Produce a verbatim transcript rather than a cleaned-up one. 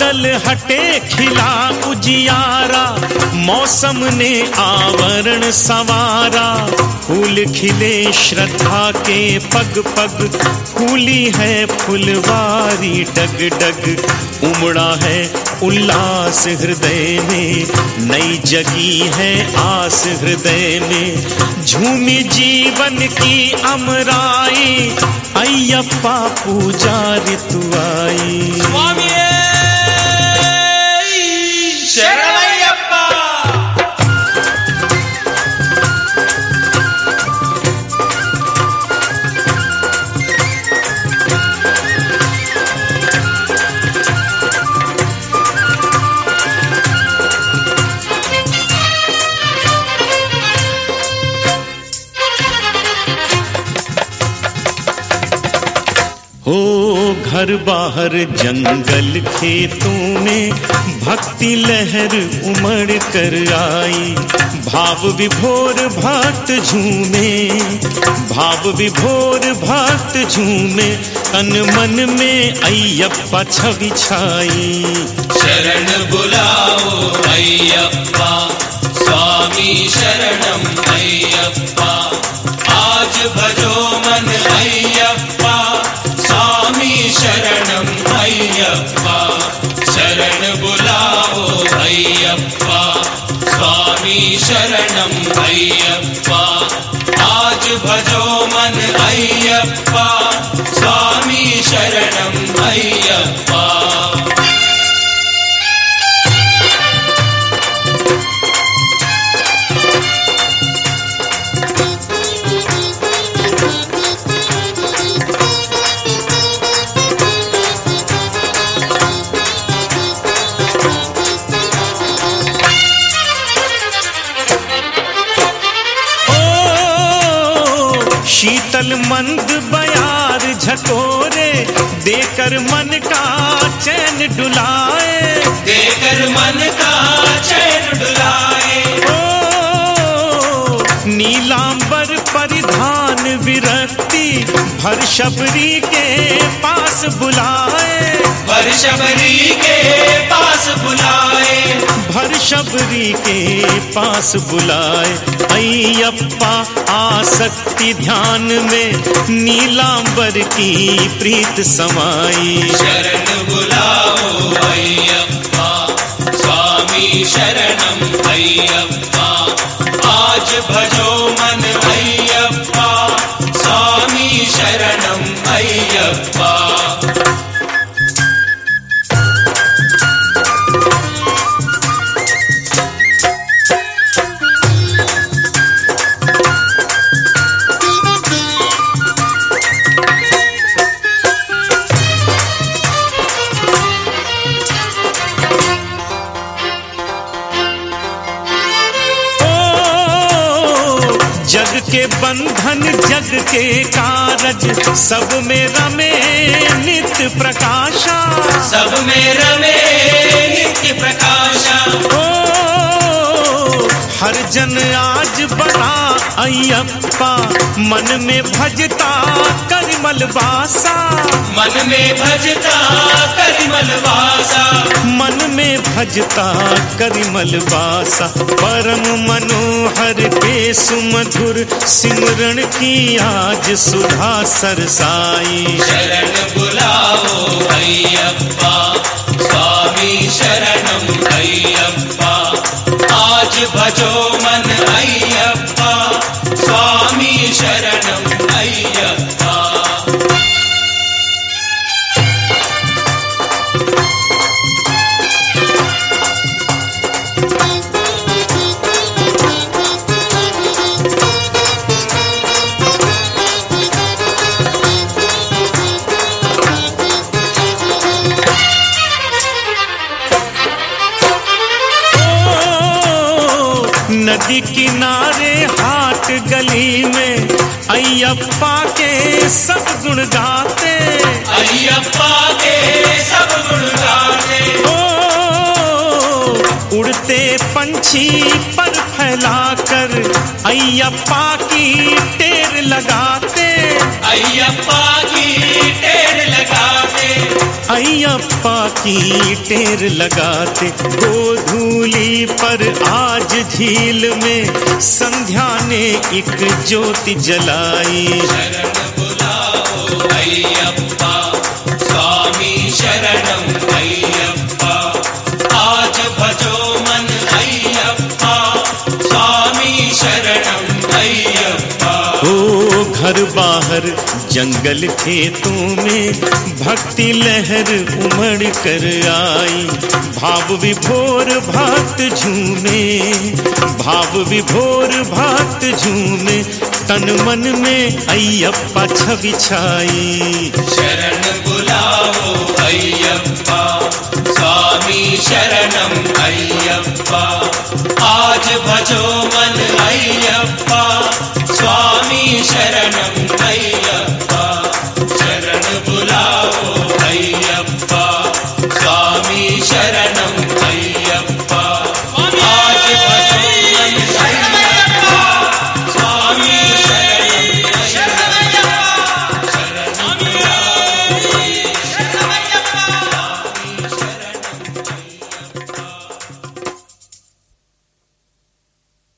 बादल हटे खिला उजियारा, मौसम ने आवरण संवारा। फूल खिले श्रद्धा के पग पग, फूली है फुलवारी डग डग। उमड़ा है उल्लास हृदय में, नई जगी है आस हृदय में। झूमी जीवन की अमराई, अय्यप्पा पूजा ऋतु आई। स्वामी शरणमय्यप्पा। हो घर बाहर जंगल खेतों में, भक्ति लहर उमड़ कर आई। भाव विभोर भक्त झूमे, भाव विभोर भक्त झूमे। तन मन में अय्यप्पा छवि छाई। शरण बुलाओ अय्यप्पा, स्वामी शरणम अय्यप्पा। आज भजो मन अय्यप्पा, स्वामी शरणम अय्यप्पा। शरण बुलाओ अय्यप्पा, स्वामी शरणम अय्यप्पा। आज भजो मन अय्यप्पा, स्वामी शरणम अय्यप्पा। शीतल मंद बयार झकोरे, देकर मन का चैन डुलाए। देकर मन का चैन डुलाए। ओ नीलांबर परिधान विरक्ति, भर शबरी के पास बुलाए। भर शबरी के पास बुलाए। भर शबरी के पास बुलाए। अय्यप्पा आसक्ति ध्यान में, नीलांबर की प्रीत समाई। शरण बुलाओ अय्यप्पा, स्वामी शरणम अय्यप्पा। आज भजो मन अय्यप्पा, स्वामी शरणम अय्यप्पा। जग के बंधन जग के कारज, सब में रमे नित्य प्रकाशा। सब में रमे नित्य प्रकाशा। ओ हर जन आज बड़ा अय्यप्पा, मन में भजता करिमल वासा। मन में भजता करिमल वासा। मन में भजता करिमल वासा। परम मनोहर के सुमधुर, सिमरण की आज सुधा सरसाई। शरण बुलाओ अय्यप्पा, स्वामी शरणम अय्यप्पा। आज भजो मन अय्यप्पा, स्वामी शरणम अय्यप्पा। नदी किनारे हाट गली में, अय्यप्पा के सब गुण गाते। अय्यप्पा के सब गुण गाते। ओ उड़ते पंछी पर फैलाकर, अय्यप्पा की टेर लगाते। अय्यप्पा की टेर लगाते। अय्यप्पा की टेर लगाते गोधूली पर आज झील में संध्या ने एक ज्योति जलाई। शरण बुलाओ अय्यप्पा स्वामी शरणम अय्यप्पा, आज भजो मन अय्यप्पा स्वामी शरणम अय्यप्पा। ओ घर बाहर जंगल खेतों में भक्ति लहर उमड़ कर आई। भाव विभोर भक्त झूमे, भाव विभोर भक्त झूमे, तन मन में अय्यप्पा छवि छाई। शरण